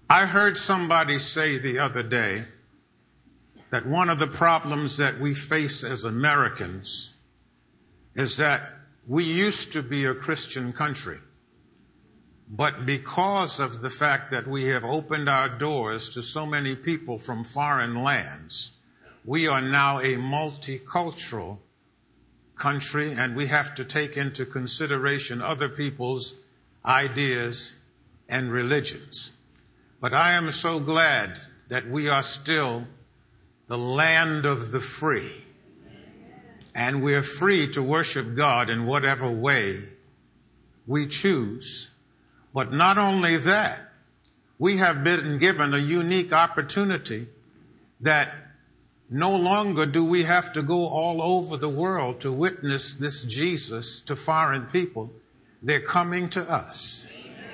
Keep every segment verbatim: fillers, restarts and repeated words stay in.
I heard somebody say the other day that one of the problems that we face as Americans is that we used to be a Christian country, but because of the fact that we have opened our doors to so many people from foreign lands, we are now a multicultural country, and we have to take into consideration other people's ideas and religions. But I am so glad that we are still the land of the free, and we're free to worship God in whatever way we choose. But not only that, we have been given a unique opportunity that no longer do we have to go all over the world to witness this Jesus to foreign people. They're coming to us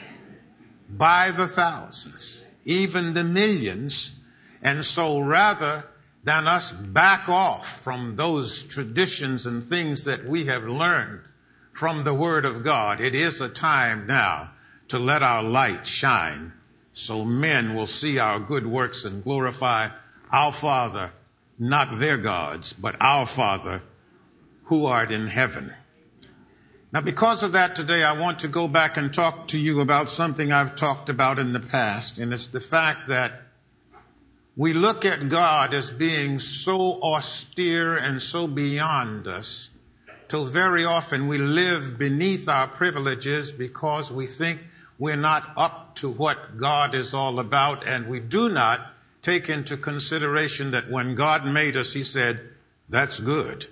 by the thousands, even the millions. And so rather than us back off from those traditions and things that we have learned from the Word of God, it is a time now to let our light shine so men will see our good works and glorify our Father, not their gods, but our Father who art in heaven. Now, because of that, today I want to go back and talk to you about something I've talked about in the past, and it's the fact that we look at God as being so austere and so beyond us, till very often we live beneath our privileges because we think we're not up to what God is all about, and we do not take into consideration that when God made us, he said, that's good.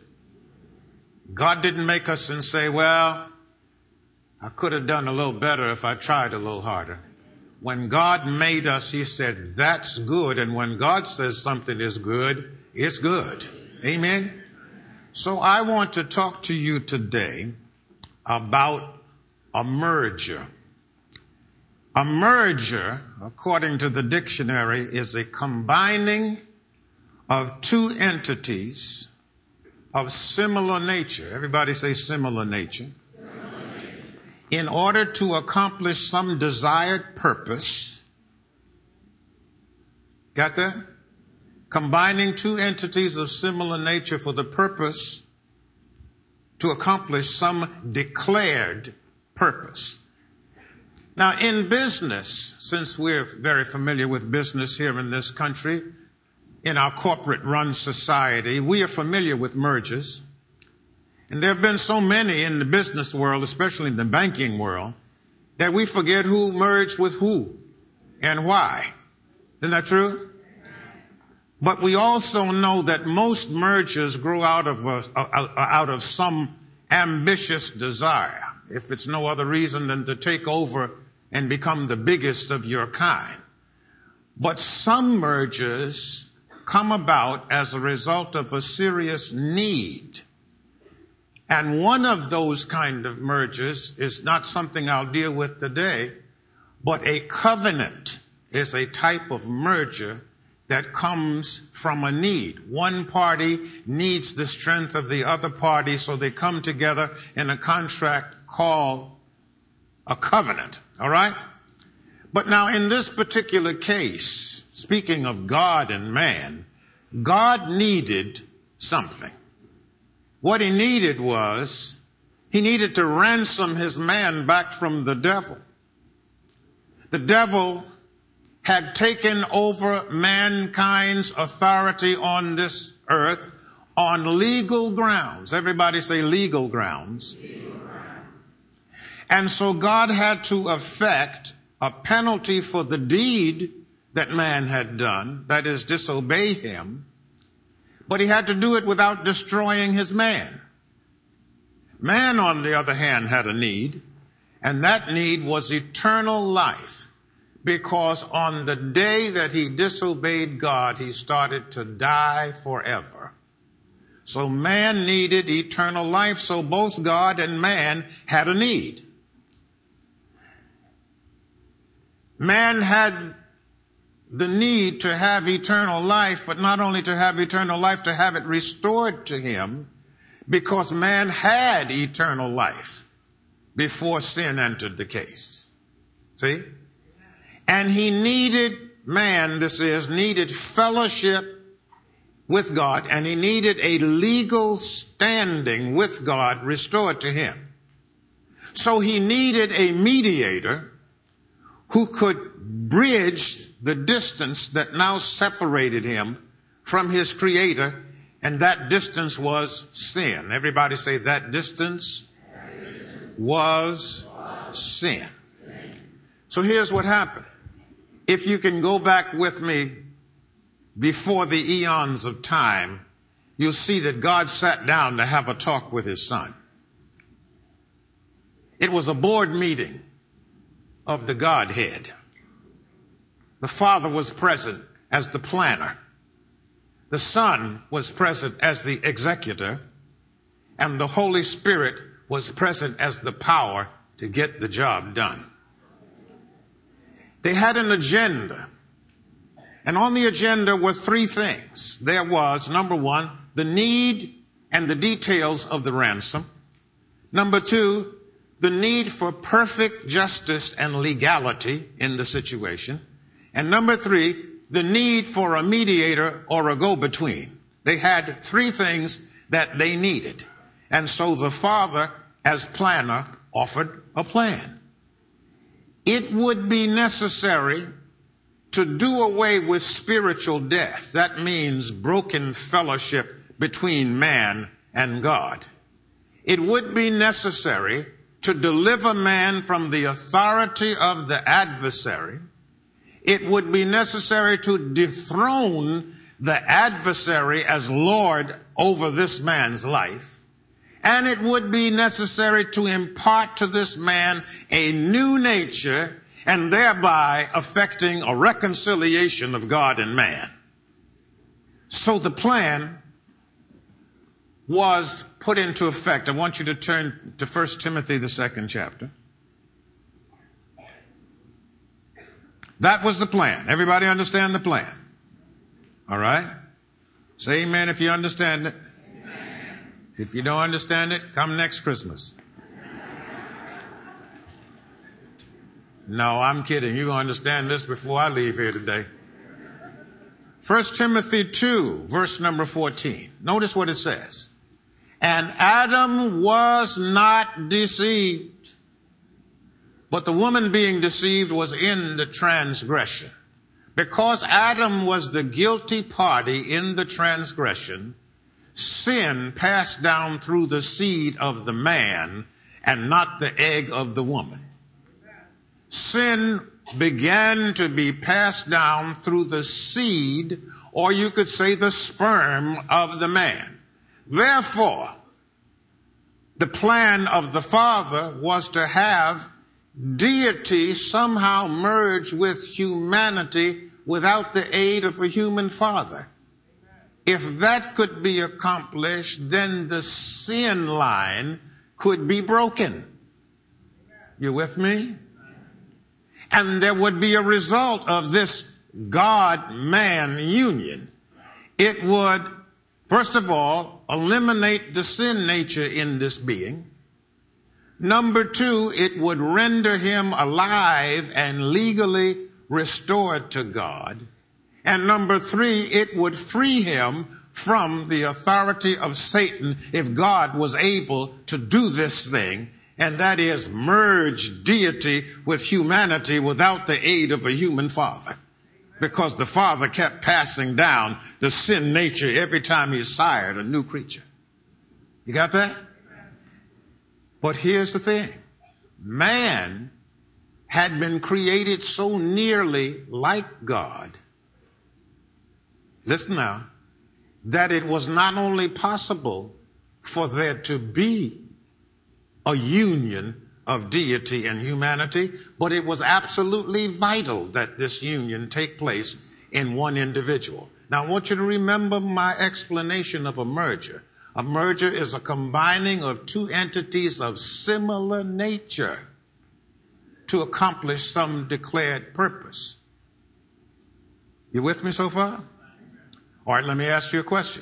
God didn't make us and say, well, I could have done a little better if I tried a little harder. When God made us, he said, that's good. And when God says something is good, it's good. Amen. So I want to talk to you today about a merger. A merger, according to the dictionary, is a combining of two entities of similar nature. Everybody say similar nature. Similar nature. In order to accomplish some desired purpose. Got that? Combining two entities of similar nature for the purpose to accomplish some declared purpose. Now, in business, since we're very familiar with business here in this country, in our corporate-run society, we are familiar with mergers. And there have been so many in the business world, especially in the banking world, that we forget who merged with who and why. Isn't that true? But we also know that most mergers grow out of a, out of some ambitious desire, if it's no other reason than to take over and become the biggest of your kind. But some mergers come about as a result of a serious need. And one of those kind of mergers is not something I'll deal with today, but a covenant is a type of merger that comes from a need. One party needs the strength of the other party, so they come together in a contract called a covenant. All right? But now in this particular case, speaking of God and man, God needed something. What he needed was, he needed to ransom his man back from the devil. The devil had taken over mankind's authority on this earth on legal grounds. Everybody say legal grounds. Legal grounds. And so God had to effect a penalty for the deed that man had done, that is, disobey him, but he had to do it without destroying his man. Man, on the other hand, had a need, and that need was eternal life, because on the day that he disobeyed God, he started to die forever. So man needed eternal life, so both God and man had a need. Man had the need to have eternal life, but not only to have eternal life, to have it restored to him, because man had eternal life before sin entered the case. See? And he needed, man, this is, needed fellowship with God, and he needed a legal standing with God restored to him. So he needed a mediator who could bridge the distance that now separated him from his creator, and that distance was sin. Everybody say, that distance, that distance was, was sin. sin. So here's what happened. If you can go back with me before the eons of time, you'll see that God sat down to have a talk with his son. It was a board meeting of the Godhead. The Father was present as the planner. The Son was present as the executor. And the Holy Spirit was present as the power to get the job done. They had an agenda. And on the agenda were three things. There was, number one, the need and the details of the ransom. Number two, the need for perfect justice and legality in the situation. And number three, the need for a mediator or a go-between. They had three things that they needed. And so the Father, as planner, offered a plan. It would be necessary to do away with spiritual death. That means broken fellowship between man and God. It would be necessary to deliver man from the authority of the adversary. It would be necessary to dethrone the adversary as Lord over this man's life. And it would be necessary to impart to this man a new nature, and thereby affecting a reconciliation of God and man. So the plan was put into effect. I want you to turn to First Timothy, the second chapter. That was the plan. Everybody understand the plan? All right? Say amen if you understand it. Amen. If you don't understand it, come next Christmas. No, I'm kidding. You're going to understand this before I leave here today. First Timothy two, verse number fourteen. Notice what it says. And Adam was not deceived, but the woman being deceived was in the transgression. Because Adam was the guilty party in the transgression, sin passed down through the seed of the man and not the egg of the woman. Sin began to be passed down through the seed, or you could say the sperm of the man. Therefore, the plan of the Father was to have deity somehow merge with humanity without the aid of a human father. If that could be accomplished, then the sin line could be broken. You with me? And there would be a result of this God-man union. It would, first of all, eliminate the sin nature in this being. Number two, it would render him alive and legally restored to God. And number three, it would free him from the authority of Satan if God was able to do this thing, and that is merge deity with humanity without the aid of a human father. Because the Father kept passing down the sin nature every time he sired a new creature. You got that? But here's the thing. Man had been created so nearly like God, listen now, that it was not only possible for there to be a union of deity and humanity, but it was absolutely vital that this union take place in one individual. Now, I want you to remember my explanation of a merger. A merger is a combining of two entities of similar nature to accomplish some declared purpose. You with me so far? All right, let me ask you a question.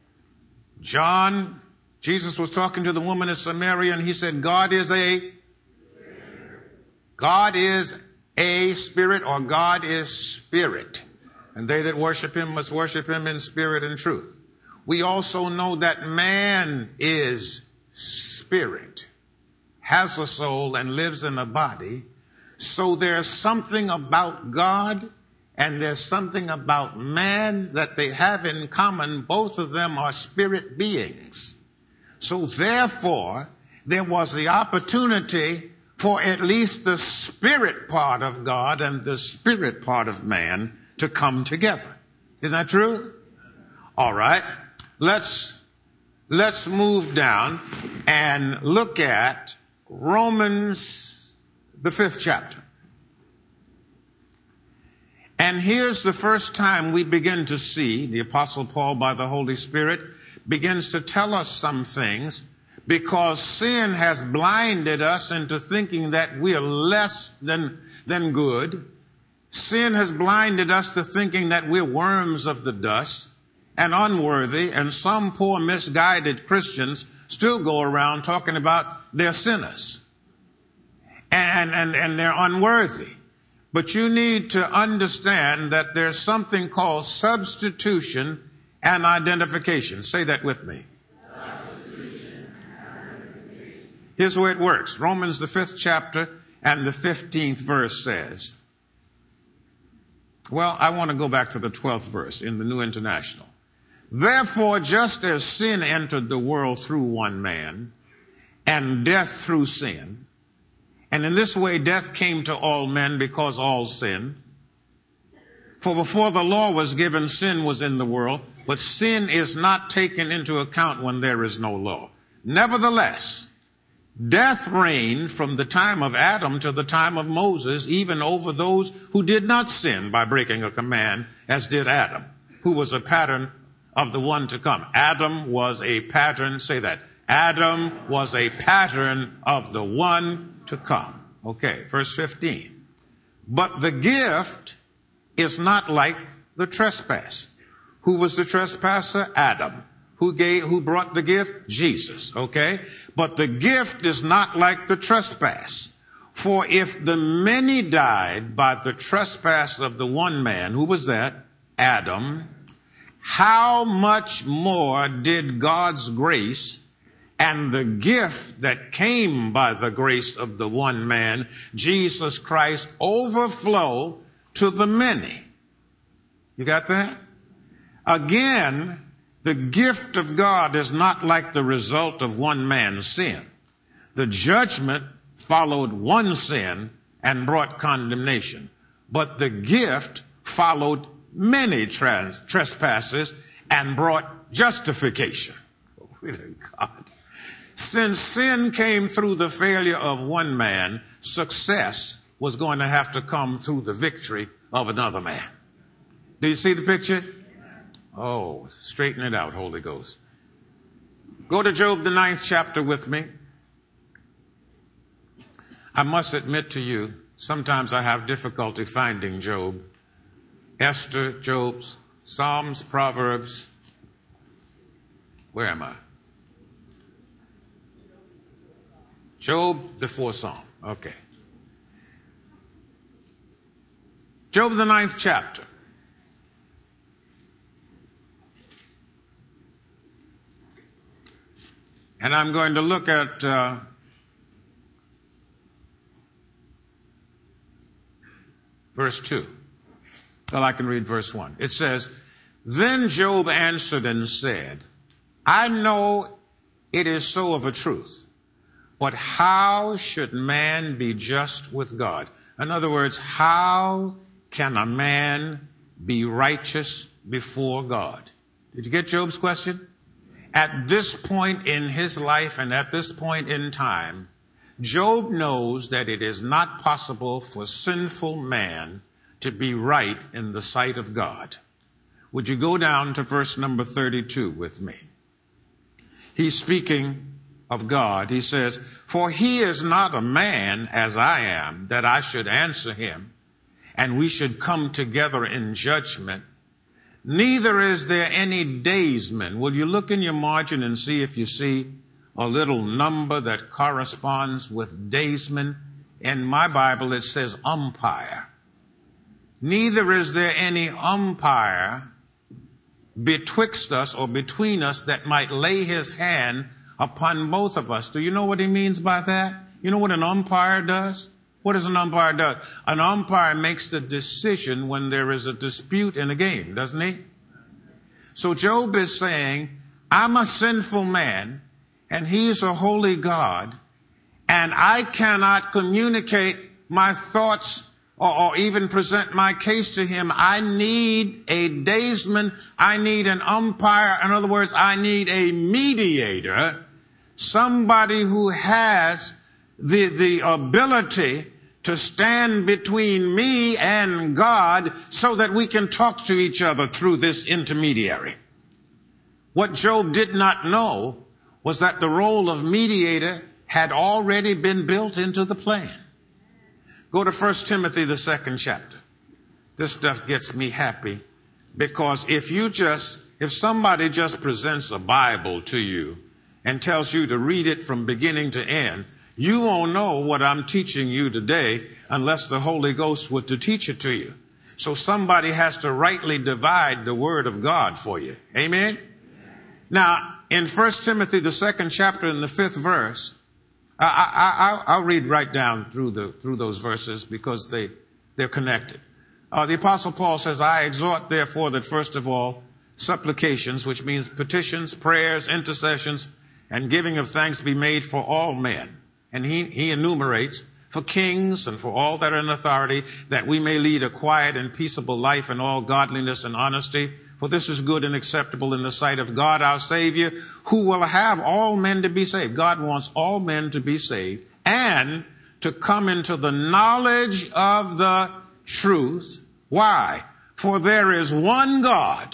John, Jesus was talking to the woman in Samaria, and he said, God is a God is a spirit, or God is spirit. And they that worship him must worship him in spirit and truth. We also know that man is spirit, has a soul, and lives in a body. So there's something about God and there's something about man that they have in common. Both of them are spirit beings. So therefore, there was the opportunity for at least the spirit part of God and the spirit part of man to come together. Isn't that true? All right. Let's, let's move down and look at Romans, the fifth chapter. And here's the first time we begin to see the Apostle Paul, by the Holy Spirit, begins to tell us some things, because sin has blinded us into thinking that we are less than, than good. Sin has blinded us to thinking that we're worms of the dust and unworthy, and some poor misguided Christians still go around talking about they're sinners and, and, and they're unworthy. But you need to understand that there's something called substitution and identification. Say that with me. Here's the way it works. Romans, the fifth chapter and the fifteenth verse says, well, I want to go back to the twelfth verse in the New International. Therefore, just as sin entered the world through one man, and death through sin, and in this way death came to all men because all sinned. For before the law was given, sin was in the world, but sin is not taken into account when there is no law. Nevertheless, death reigned from the time of Adam to the time of Moses, even over those who did not sin by breaking a command, as did Adam, who was a pattern of the one to come. Adam was a pattern, say that. Adam was a pattern of the one to come. Okay, verse fifteen. But the gift is not like the trespass. Who was the trespasser? Adam. Who gave, who brought the gift? Jesus. Okay? But the gift is not like the trespass. For if the many died by the trespass of the one man, who was that? Adam, how much more did God's grace and the gift that came by the grace of the one man, Jesus Christ, overflow to the many? You got that? Again, the gift of God is not like the result of one man's sin. The judgment followed one sin and brought condemnation. But the gift followed many trans- trespasses and brought justification. Glory to God. Since sin came through the failure of one man, success was going to have to come through the victory of another man. Do you see the picture? Oh, straighten it out, Holy Ghost. Go to Job, the ninth chapter with me. I must admit to you, sometimes I have difficulty finding Job. Esther, Job, Psalms, Proverbs. Where am I? Job before Psalm. Okay. Job, the ninth chapter. And I'm going to look at uh, verse two. Well, I can read verse one. It says, Then Job answered and said, I know it is so of a truth. But how should man be just with God? In other words, how can a man be righteous before God? Did you get Job's question? At this point in his life and at this point in time, Job knows that it is not possible for sinful man to be right in the sight of God. Would you go down to verse number thirty-two with me? He's speaking of God. He says, For he is not a man as I am, that I should answer him, and we should come together in judgment. Neither is there any daysman. Will you look in your margin and see if you see a little number that corresponds with daysman In my Bible, it says umpire. Neither is there any umpire betwixt us or between us that might lay his hand upon both of us. Do you know what he means by that? You know what an umpire does? What does an umpire do? An umpire makes the decision when there is a dispute in a game, doesn't he? So Job is saying, I'm a sinful man, and he's a holy God, and I cannot communicate my thoughts or, or even present my case to him. I need a daysman. I need an umpire. In other words, I need a mediator, somebody who has the, the ability to stand between me and God so that we can talk to each other through this intermediary. What Job did not know was that the role of mediator had already been built into the plan. Go to First Timothy, the second chapter. This stuff gets me happy because if you just, if somebody just presents a Bible to you and tells you to read it from beginning to end, you won't know what I'm teaching you today unless the Holy Ghost were to teach it to you. So somebody has to rightly divide the Word of God for you. Amen? Now, in First Timothy, the second chapter, in the fifth verse, I, I, I, I'll read right down through the through those verses because they, they're connected. Uh, the Apostle Paul says, I exhort, therefore, that first of all, supplications, which means petitions, prayers, intercessions, and giving of thanks be made for all men. And he, he enumerates for kings and for all that are in authority, that we may lead a quiet and peaceable life in all godliness and honesty. For this is good and acceptable in the sight of God our Savior, who will have all men to be saved. God wants all men to be saved and to come into the knowledge of the truth. Why? For there is one God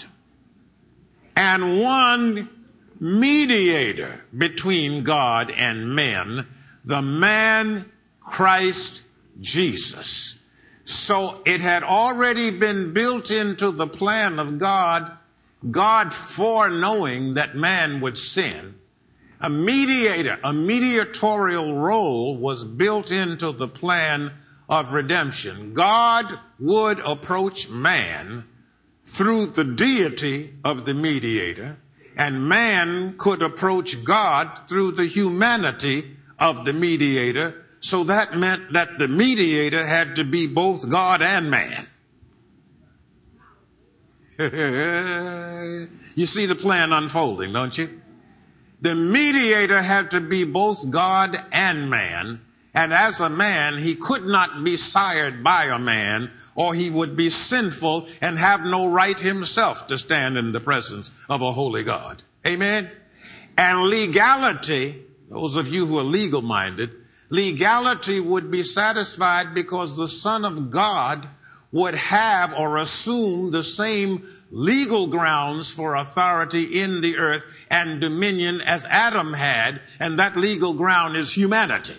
and one mediator between God and men, the man Christ Jesus. So it had already been built into the plan of God, God foreknowing that man would sin. A mediator, a mediatorial role was built into the plan of redemption. God would approach man through the deity of the mediator, and man could approach God through the humanity of the mediator. So that meant that the mediator had to be both God and man. You see the plan unfolding, don't you? The mediator had to be both God and man. And as a man, he could not be sired by a man, or he would be sinful and have no right himself to stand in the presence of a holy God. Amen? And legality, those of you who are legal-minded, legality would be satisfied because the Son of God would have or assume the same legal grounds for authority in the earth and dominion as Adam had, and that legal ground is humanity.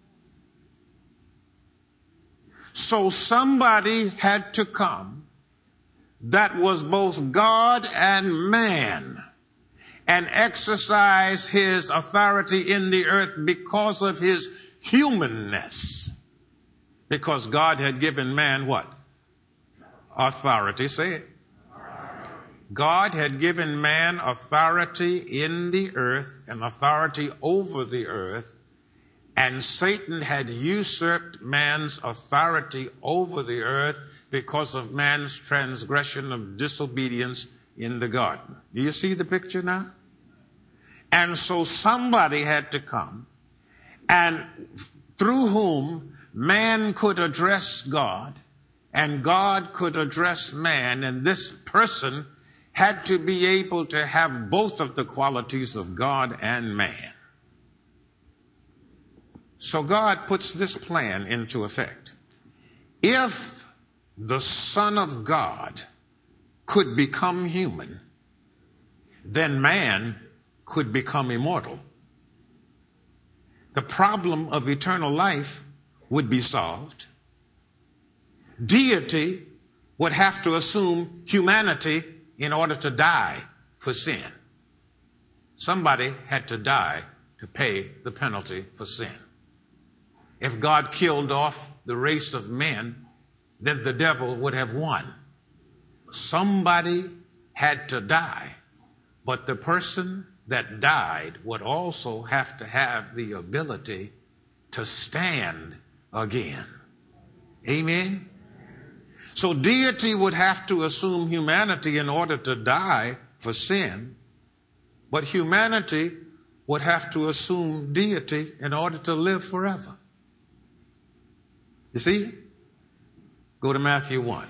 So somebody had to come that was both God and man and exercise his authority in the earth because of his humanness. Because God had given man what? Authority. Say it. God had given man authority in the earth and authority over the earth, and Satan had usurped man's authority over the earth because of man's transgression of disobedience in the garden. Do you see the picture now? And so somebody had to come, and through whom man could address God and God could address man, and this person had to be able to have both of the qualities of God and man. So God puts this plan into effect. If the Son of God could become human, then man could become immortal. The problem of eternal life would be solved. Deity would have to assume humanity in order to die for sin. Somebody had to die to pay the penalty for sin. if God killed off the race of men, then the devil would have won. Somebody had to die, but the person that died would also have to have the ability to stand again. Amen? So deity would have to assume humanity in order to die for sin, but humanity would have to assume deity in order to live forever. You see? Go to Matthew one.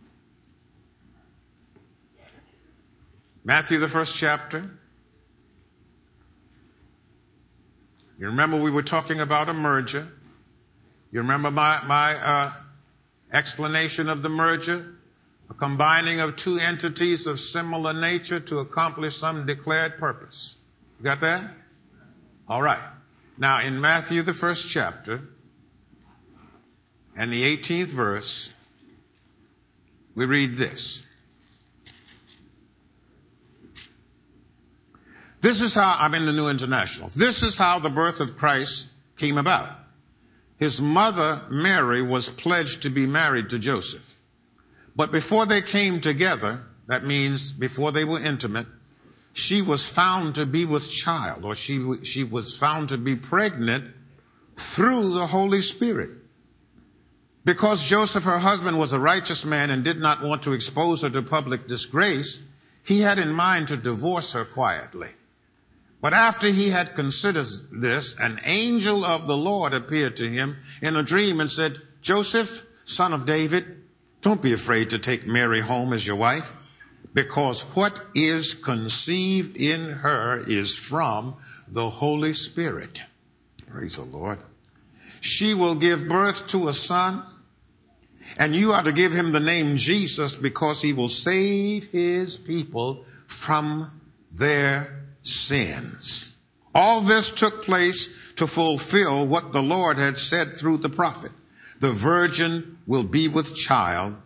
Matthew, the first chapter. You remember we were talking about a merger. You remember my, my uh, explanation of the merger? A combining of two entities of similar nature to accomplish some declared purpose. You got that? All right. Now, in Matthew, the first chapter, and the eighteenth verse, we read this. This is how, I'm in the New International. This is how the birth of Christ came about. His mother, Mary, was pledged to be married to Joseph. But before they came together, that means before they were intimate, she was found to be with child, or she, she was found to be pregnant through the Holy Spirit. Because Joseph, her husband, was a righteous man and did not want to expose her to public disgrace, he had in mind to divorce her quietly. But after he had considered this, an angel of the Lord appeared to him in a dream and said, Joseph, son of David, don't be afraid to take Mary home as your wife, because what is conceived in her is from the Holy Spirit. Praise the Lord. She will give birth to a son, and you are to give him the name Jesus, because he will save his people from their sins. All this took place to fulfill what the Lord had said through the prophet. The virgin will be with child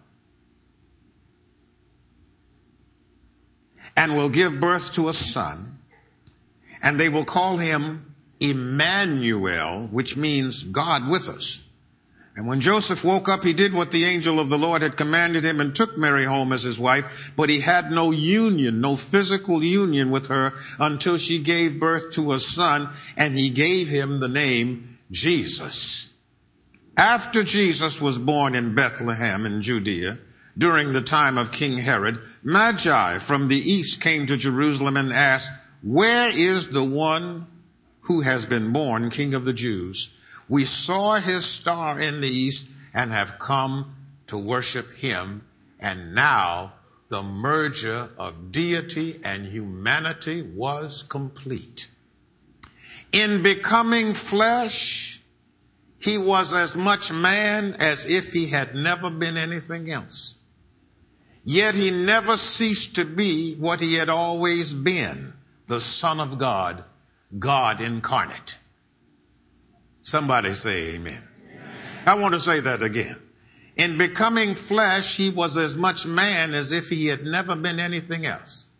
and will give birth to a son, and they will call him Emmanuel, which means God with us. And when Joseph woke up, he did what the angel of the Lord had commanded him and took Mary home as his wife, but he had no union, no physical union with her until she gave birth to a son, and he gave him the name Jesus. After Jesus was born in Bethlehem in Judea, during the time of King Herod, Magi from the east came to Jerusalem and asked, where is the one who has been born King of the Jews? We saw his star in the east and have come to worship him. And now the merger of deity and humanity was complete. In becoming flesh, he was as much man as if he had never been anything else. Yet he never ceased to be what he had always been, the Son of God, God incarnate. Somebody say amen. Amen. I want to say that again. In becoming flesh, he was as much man as if he had never been anything else.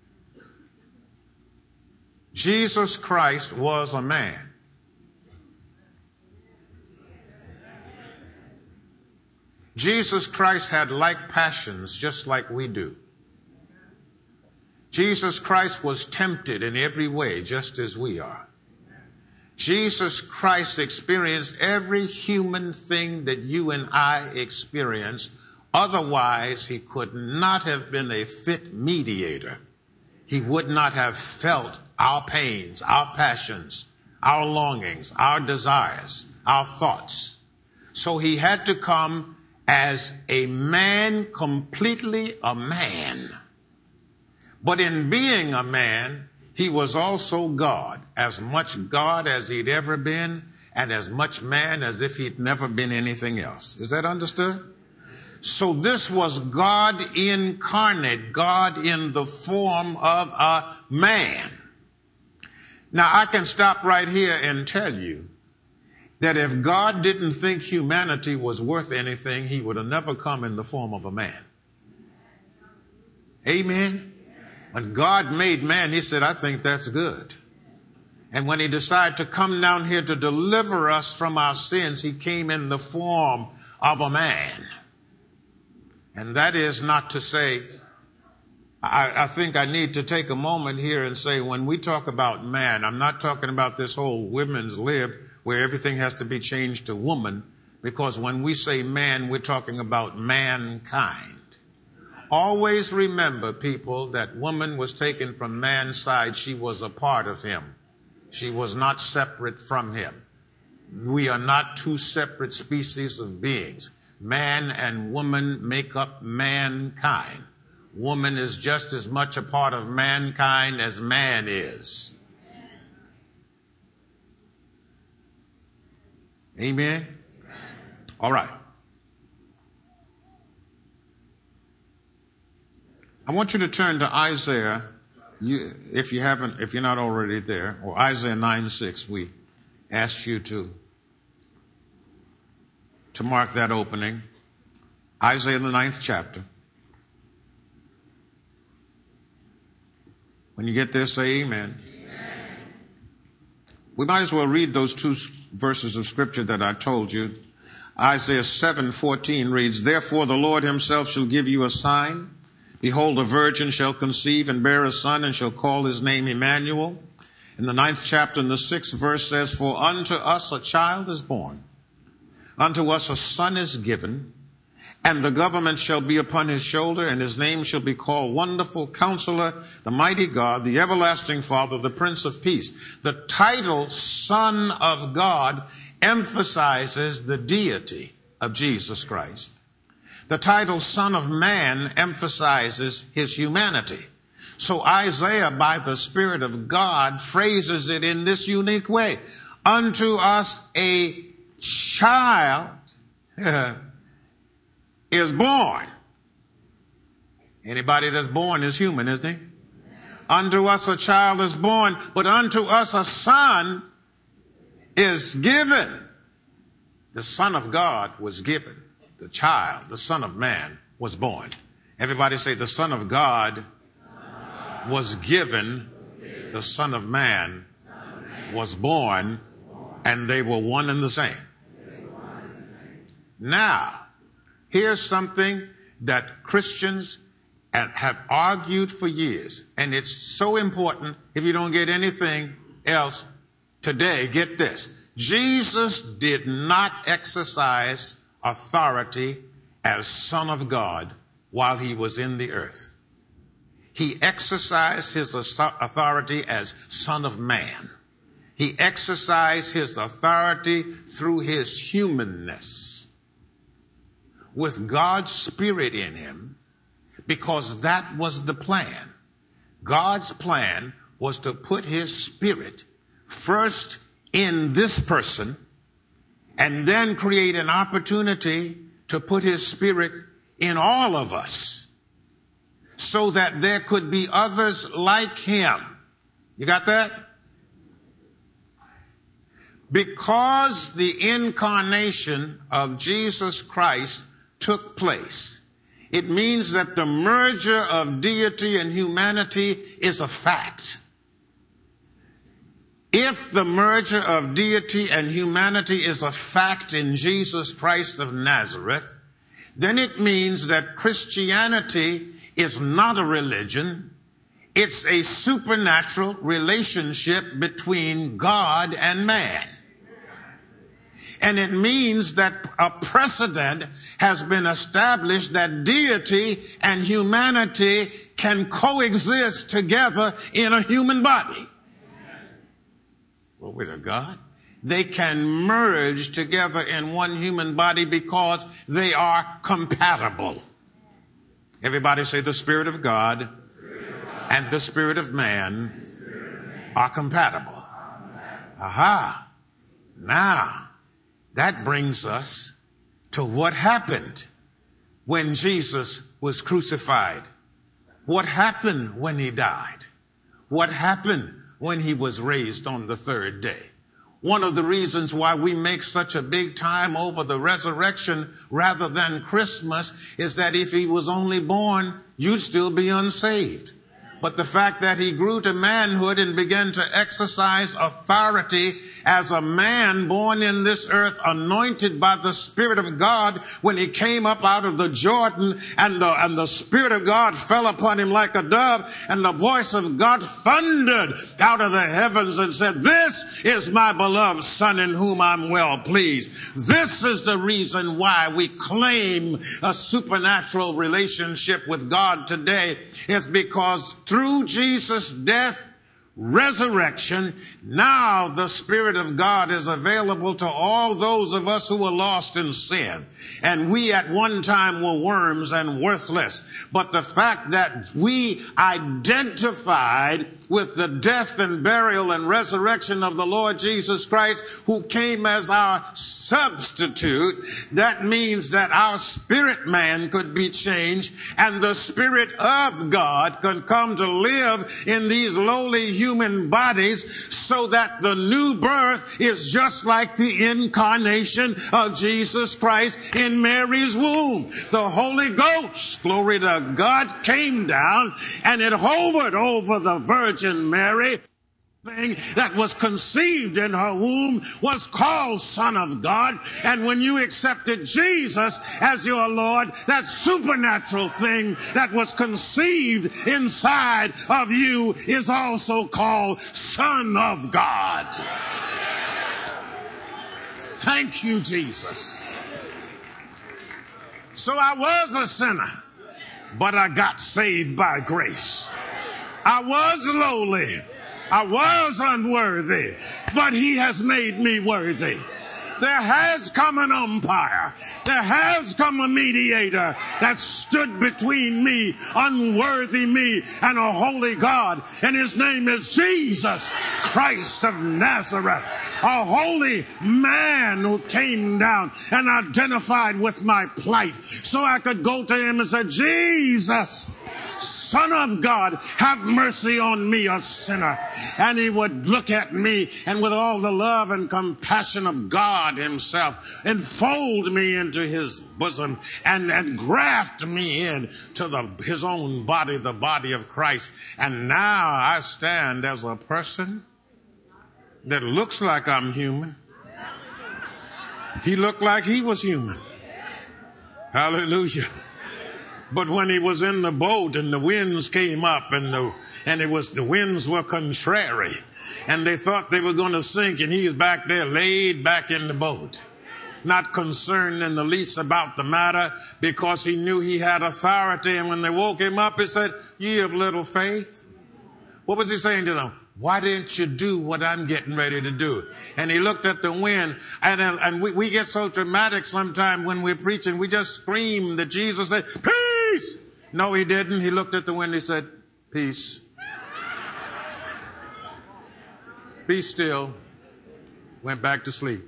Jesus Christ was a man. Jesus Christ had like passions just like we do. Jesus Christ was tempted in every way just as we are. Jesus Christ experienced every human thing that you and I experience. Otherwise, he could not have been a fit mediator. He would not have felt our pains, our passions, our longings, our desires, our thoughts. So he had to come as a man, completely a man. But in being a man, he was also God, as much God as he'd ever been, and as much man as if he'd never been anything else. Is that understood? So this was God incarnate, God in the form of a man. Now I can stop right here and tell you that if God didn't think humanity was worth anything, he would have never come in the form of a man. Amen? When God made man, he said, I think that's good. And when he decided to come down here to deliver us from our sins, he came in the form of a man. And that is not to say, I, I think I need to take a moment here and say, when we talk about man, I'm not talking about this whole women's lib where everything has to be changed to woman, because when we say man, we're talking about mankind. Always remember, people, that woman was taken from man's side. She was a part of him. She was not separate from him. We are not two separate species of beings. Man and woman make up mankind. Woman is just as much a part of mankind as man is. Amen? All right. I want you to turn to Isaiah, you, if you haven't, if you're not already there, or Isaiah nine six. We asked you to, to mark that opening. Isaiah, the ninth chapter. When you get there, say amen. Amen. We might as well read those two verses of scripture that I told you. Isaiah seven fourteen reads, "Therefore the Lord himself shall give you a sign. Behold, a virgin shall conceive and bear a son, and shall call his name Emmanuel." In the ninth chapter, in the sixth verse says, "For unto us a child is born, unto us a son is given, and the government shall be upon his shoulder, and his name shall be called Wonderful Counselor, the Mighty God, the Everlasting Father, the Prince of Peace." The title Son of God emphasizes the deity of Jesus Christ. The title Son of Man emphasizes his humanity. So Isaiah, by the Spirit of God, phrases it in this unique way. Unto us a child is born. Anybody that's born is human, isn't he? Unto us a child is born, but unto us a son is given. The Son of God was given. The child, the Son of Man, was born. Everybody say, the Son of God was given. The Son of Man was born. And they were one and the same. Now, here's something that Christians have argued for years. And it's so important. If you don't get anything else today, get this. Jesus did not exercise authority as Son of God while he was in the earth. He exercised his authority as Son of Man. He exercised his authority through his humanness with God's Spirit in him, because that was the plan. God's plan was to put his Spirit first in this person and then create an opportunity to put his Spirit in all of us so that there could be others like him. You got that? Because the incarnation of Jesus Christ took place, it means that the merger of deity and humanity is a fact. If the merger of deity and humanity is a fact in Jesus Christ of Nazareth, then it means that Christianity is not a religion. It's a supernatural relationship between God and man. And it means that a precedent has been established that deity and humanity can coexist together in a human body. Glory to God. They can merge together in one human body because they are compatible. Everybody say, the Spirit of God, the Spirit of God and the Spirit of man, Spirit of man are compatible. Are compatible. Aha. Now, that brings us to what happened when Jesus was crucified. What happened when he died? What happened when he was raised on the third day? One of the reasons why we make such a big time over the resurrection rather than Christmas is that if he was only born, you'd still be unsaved. But the fact that he grew to manhood and began to exercise authority as a man born in this earth, anointed by the Spirit of God, when he came up out of the Jordan, and the, and the Spirit of God fell upon him like a dove, and the voice of God thundered out of the heavens and said, "This is my beloved Son in whom I'm well pleased." This is the reason why we claim a supernatural relationship with God today, is because through Jesus' death, resurrection, now the Spirit of God is available to all those of us who were lost in sin. And we at one time were worms and worthless. But the fact that we identified with the death and burial and resurrection of the Lord Jesus Christ, who came as our substitute, that means that our spirit man could be changed, and the Spirit of God can come to live in these lowly human bodies, so that the new birth is just like the incarnation of Jesus Christ in Mary's womb. The Holy Ghost, glory to God, came down and it hovered over the Virgin Mary. Thing that was conceived in her womb was called Son of God. And when you accepted Jesus as your Lord, that supernatural thing that was conceived inside of you is also called Son of God. Thank you, Jesus. So I was a sinner, but I got saved by grace. I was lowly, I was unworthy, but he has made me worthy. There has come an umpire. There has come a mediator that stood between me, unworthy me, and a holy God. And his name is Jesus Christ of Nazareth, a holy man who came down and identified with my plight, so I could go to him and say, "Jesus, Son of God, have mercy on me, a sinner." And he would look at me, and with all the love and compassion of God himself, enfold me into his bosom and, and graft me in to the, his own body, the body of Christ. And now I stand as a person that looks like I'm human. He looked like he was human. Hallelujah. But when he was in the boat and the winds came up and the and it was the winds were contrary and they thought they were going to sink, and he was back there laid back in the boat, not concerned in the least about the matter, because he knew he had authority. And when they woke him up, he said, "Ye of little faith." What was he saying to them? Why didn't you do what I'm getting ready to do? And he looked at the wind, and, and we, we get so dramatic sometimes when we're preaching. We just scream that Jesus said, "Peace." No, he didn't. He looked at the wind. He said, "Peace. Be still." Went back to sleep.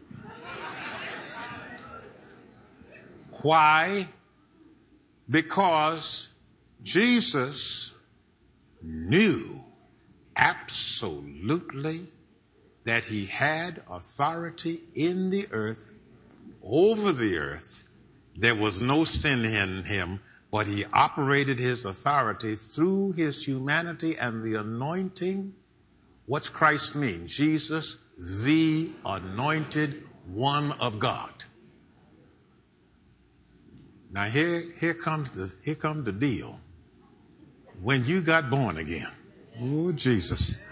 Why? Because Jesus knew absolutely that he had authority in the earth, over the earth. There was no sin in him, but he operated his authority through his humanity and the anointing. What's Christ mean? Jesus, the anointed one of God. Now here, here comes the, here comes the deal. When you got born again, oh, Jesus,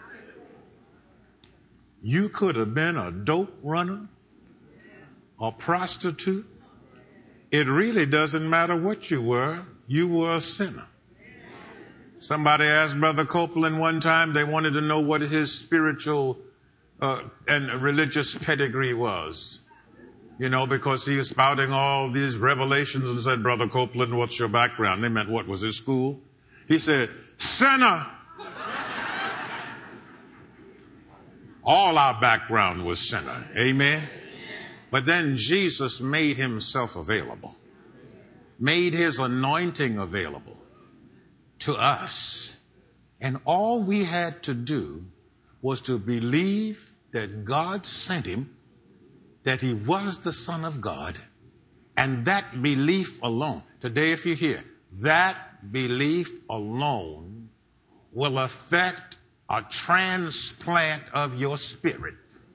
you could have been a dope runner, a prostitute. It really doesn't matter what you were. You were a sinner. Somebody asked Brother Copeland one time, they wanted to know what his spiritual uh, and religious pedigree was. You know, because he was spouting all these revelations, and said, "Brother Copeland, what's your background?" They meant, what was his school? He said, "Sinner." All our background was sinner. Amen. But then Jesus made himself available, made his anointing available to us. And all we had to do was to believe that God sent him, that he was the Son of God, and that belief alone. Today, if you're here, that belief alone will affect a transplant of your spirit.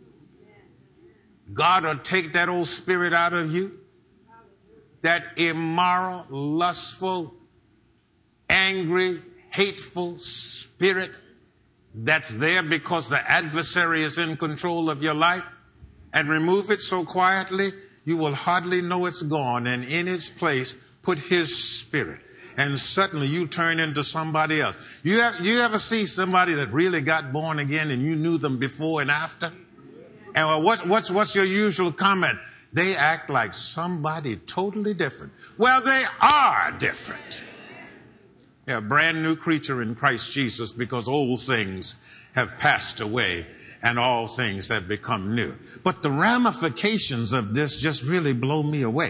God will take that old spirit out of you, that immoral, lustful, angry, hateful spirit that's there because the adversary is in control of your life, and remove it so quietly you will hardly know it's gone, and in its place put his spirit. And suddenly you turn into somebody else. You have, you ever see somebody that really got born again and you knew them before and after? And well, what, what's, what's your usual comment? They act like somebody totally different. Well, they are different. They're a brand new creature in Christ Jesus, because old things have passed away and all things have become new. But the ramifications of this just really blow me away.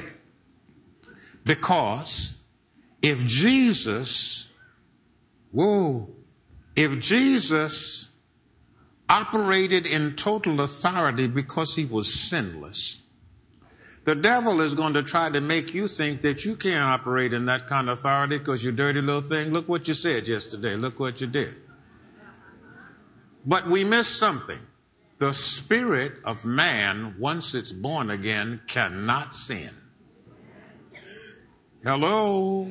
Because if Jesus, whoa, if Jesus operated in total authority because he was sinless, the devil is going to try to make you think that you can't operate in that kind of authority because you dirty little thing. Look what you said yesterday. Look what you did. But we missed something. The spirit of man, once it's born again, cannot sin. Hello?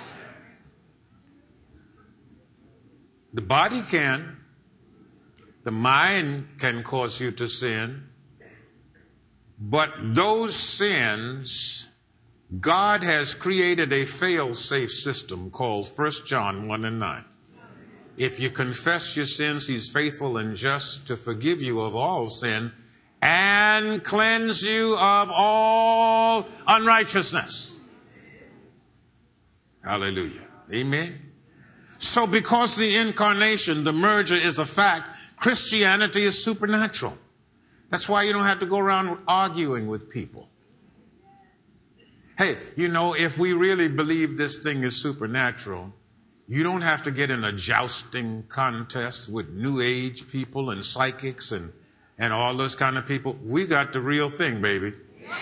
The body can. The mind can cause you to sin. But those sins, God has created a fail-safe system called First John one and nine. If you confess your sins, he's faithful and just to forgive you of all sin and cleanse you of all unrighteousness. Hallelujah. Amen. So because the incarnation, the merger is a fact, Christianity is supernatural. That's why you don't have to go around arguing with people. Hey, you know, if we really believe this thing is supernatural, you don't have to get in a jousting contest with New Age people and psychics and, and all those kind of people. We got the real thing, baby.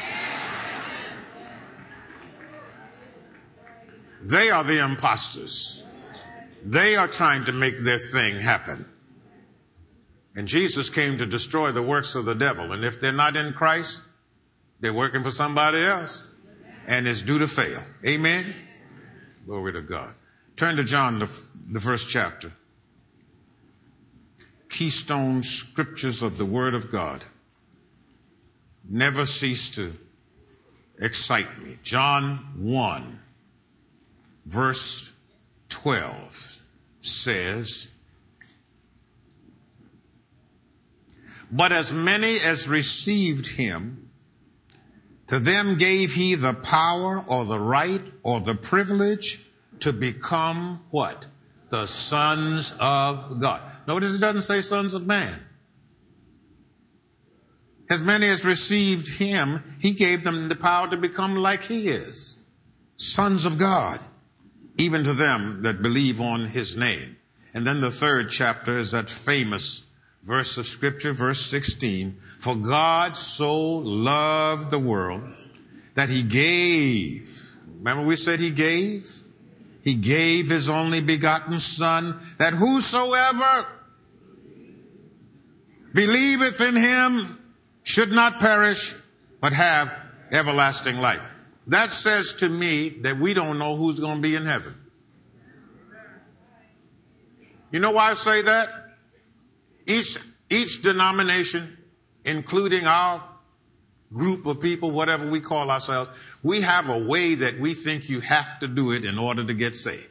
They are the imposters. They are trying to make their thing happen. And Jesus came to destroy the works of the devil. And if they're not in Christ, they're working for somebody else. And it's due to fail. Amen? Glory to God. Turn to John, the, the first chapter. Keystone scriptures of the Word of God never cease to excite me. John one, verse twelve says, "But as many as received him, to them gave he the power or the right or the privilege to become what? The sons of God." Notice it doesn't say sons of man. As many as received him, he gave them the power to become like he is, sons of God, even to them that believe on his name. And then the third chapter is that famous verse of scripture, verse sixteen. "For God so loved the world that he gave." Remember we said he gave? He gave his only begotten Son, that whosoever believeth in him should not perish, but have everlasting life. That says to me that we don't know who's going to be in heaven. You know why I say that? Each, each denomination, including our group of people, whatever we call ourselves, we have a way that we think you have to do it in order to get saved.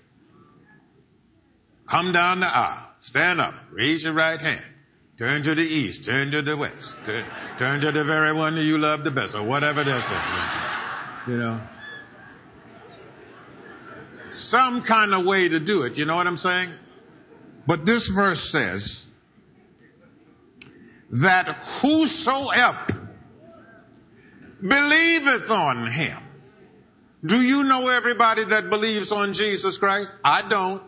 Come down the aisle, stand up, raise your right hand, turn to the east, turn to the west, turn, turn to the very one that you love the best, or whatever that says. You know, some kind of way to do it. You know what I'm saying? But this verse says that whosoever believeth on him. Do you know everybody that believes on Jesus Christ? I don't.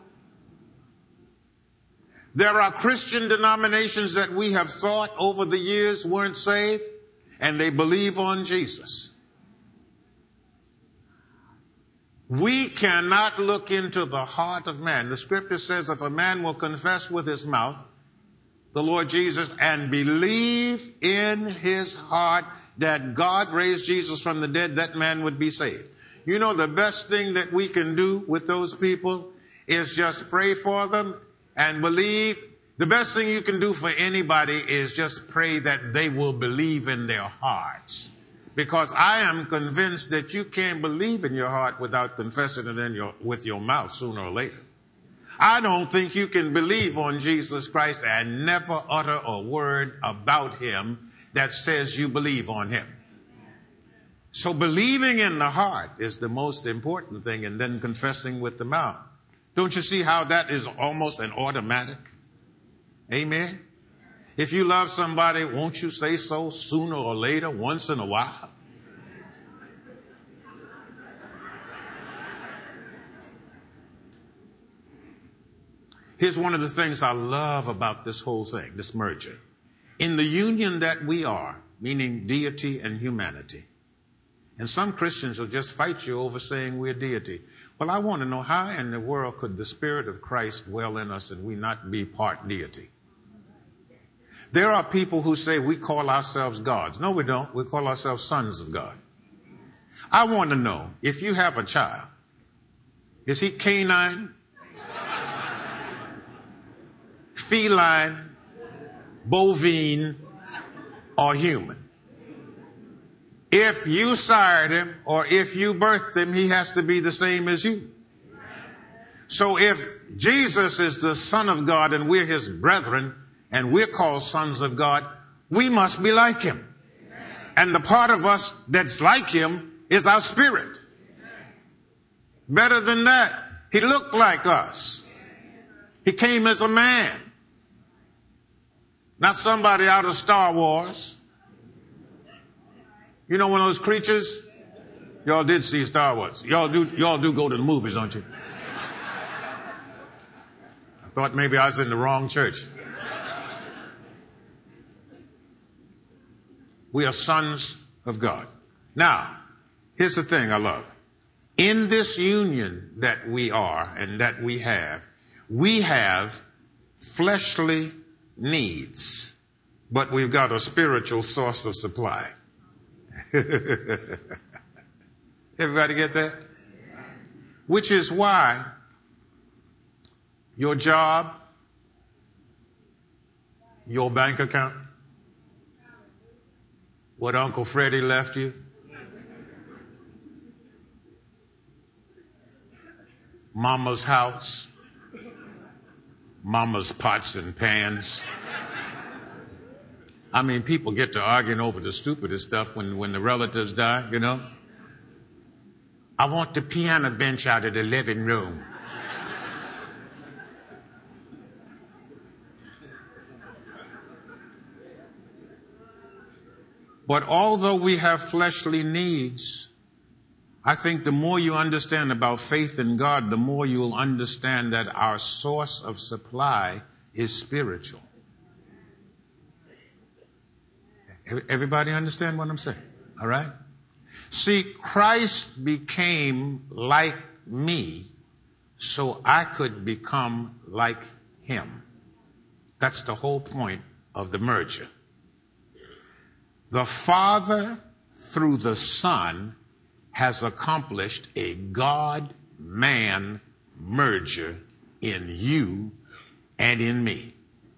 There are Christian denominations that we have thought over the years weren't saved, and they believe on Jesus. We cannot look into the heart of man. The scripture says if a man will confess with his mouth the Lord Jesus and believe in his heart that God raised Jesus from the dead, that man would be saved. You know, the best thing that we can do with those people is just pray for them and believe. The best thing you can do for anybody is just pray that they will believe in their hearts. Because I am convinced that you can't believe in your heart without confessing it in your, with your mouth sooner or later. I don't think you can believe on Jesus Christ and never utter a word about him that says you believe on him. So believing in the heart is the most important thing, and then confessing with the mouth. Don't you see how that is almost an automatic? Amen? If you love somebody, won't you say so sooner or later, once in a while? Here's one of the things I love about this whole thing, this merger. In the union that we are, meaning deity and humanity, and some Christians will just fight you over saying we're deity. Well, I want to know, how in the world could the Spirit of Christ dwell in us and we not be part deity? There are people who say we call ourselves gods. No, we don't. We call ourselves sons of God. I want to know, if you have a child, is he canine, feline, bovine, or human? If you sired him or if you birthed him, he has to be the same as you. So if Jesus is the Son of God and we're his brethren and we're called sons of God, we must be like him. And the part of us that's like him is our spirit. Better than that, he looked like us. He came as a man. Not somebody out of Star Wars. You know one of those creatures? Y'all did see Star Wars. Y'all do, y'all do go to the movies, don't you? I thought maybe I was in the wrong church. We are sons of God. Now, here's the thing I love. In this union that we are and that we have, we have fleshly needs, but we've got a spiritual source of supply. Everybody get that? Which is why your job, your bank account, what Uncle Freddie left you, Mama's house, Mama's pots and pans. I mean, people get to arguing over the stupidest stuff when, when the relatives die, you know. I want the piano bench out of the living room. But although we have fleshly needs, I think the more you understand about faith in God, the more you'll understand that our source of supply is spiritual. Everybody understand what I'm saying? All right? See, Christ became like me so I could become like him. That's the whole point of the merger. The Father, through the Son, has accomplished a God-man merger in you and in me.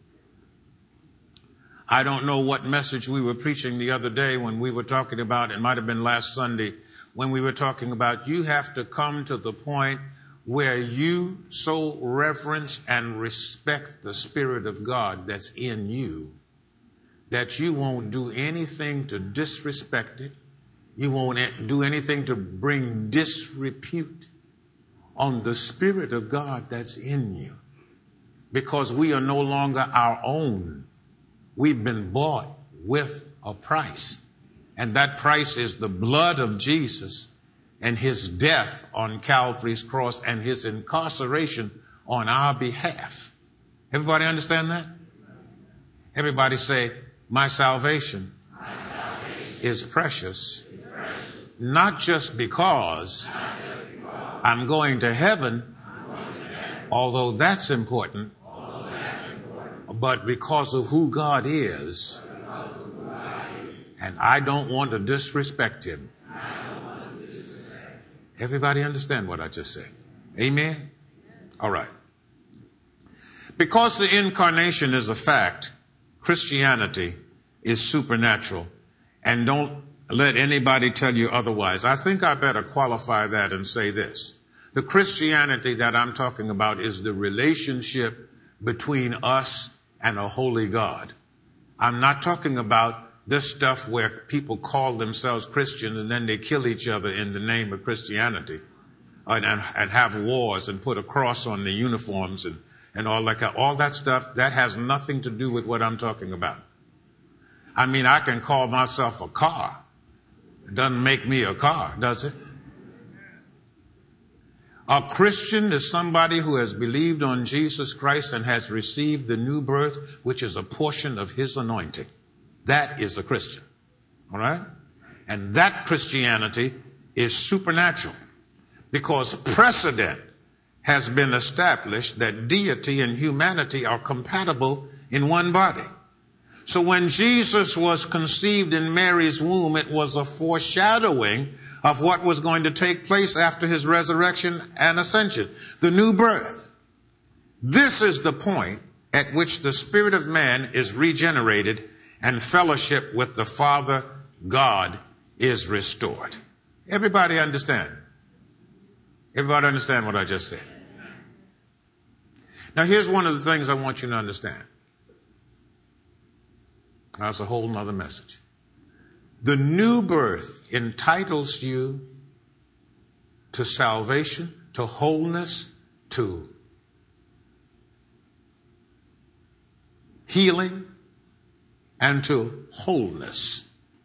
I don't know what message we were preaching the other day when we were talking about, it might have been last Sunday, when we were talking about you have to come to the point where you so reverence and respect the Spirit of God that's in you that you won't do anything to disrespect it. You won't do anything to bring disrepute on the Spirit of God that's in you, because we are no longer our own. We've been bought with a price, and that price is the blood of Jesus and his death on Calvary's cross and his incarceration on our behalf. Everybody understand that? Everybody say, my salvation, my salvation is precious, is precious. Not just because, not just because I'm going to heaven, although that's important, but because of who God is, and I don't want to disrespect him. Everybody understand what I just said? Amen? All right. Because the incarnation is a fact, Christianity is supernatural, and don't let anybody tell you otherwise. I think I better qualify that and say this. The Christianity that I'm talking about is the relationship between us and a holy God. I'm not talking about this stuff where people call themselves Christians and then they kill each other in the name of Christianity and, and, and have wars and put a cross on the uniforms and, and all that kind, all that stuff. That has nothing to do with what I'm talking about. I mean, I can call myself a car. It doesn't make me a car, does it? A Christian is somebody who has believed on Jesus Christ and has received the new birth, which is a portion of his anointing. That is a Christian. All right? And that Christianity is supernatural because precedent has been established that deity and humanity are compatible in one body. So when Jesus was conceived in Mary's womb, it was a foreshadowing of what was going to take place after his resurrection and ascension, the new birth. This is the point at which the spirit of man is regenerated and fellowship with the Father God is restored. Everybody understand? Everybody understand what I just said? Now here's one of the things I want you to understand. That's a whole nother message. The new birth entitles you to salvation, to wholeness, to healing, and to wholeness.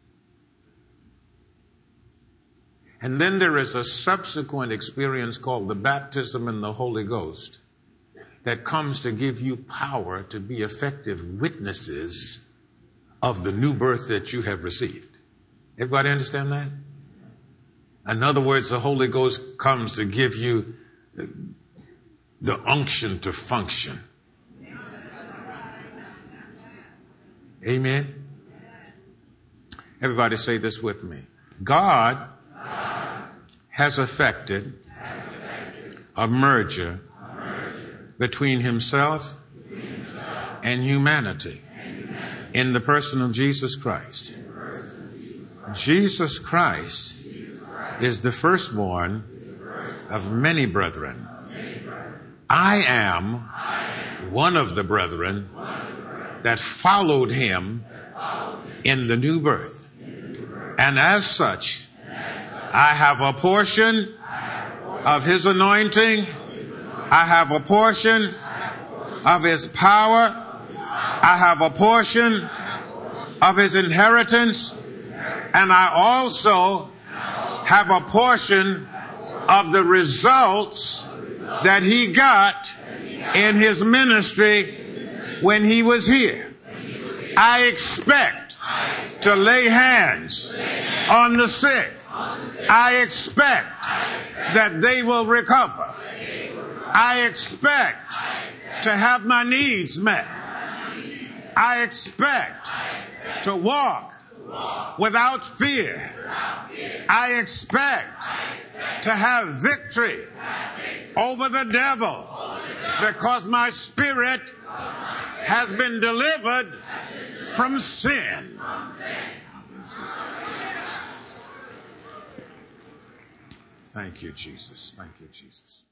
And then there is a subsequent experience called the baptism in the Holy Ghost that comes to give you power to be effective witnesses of the new birth that you have received. Everybody understand that? In other words, the Holy Ghost comes to give you the unction to function. Amen? Everybody say this with me. God, God has effected, has effected a, merger a merger between himself, between himself and, humanity, and humanity in the person of Jesus Christ. Jesus Christ is the firstborn of many brethren. I am one of the brethren that followed him in the new birth. And as such, I have a portion of his anointing. I have a portion of his power. I have a portion of his inheritance. And I also have a portion of the results that he got in his ministry when he was here. I expect to lay hands on the sick. I expect that they will recover. I expect to have my needs met. I expect to walk without fear. I expect to have victory over the devil because my spirit has been delivered from sin. Thank you, Jesus. Thank you, Jesus.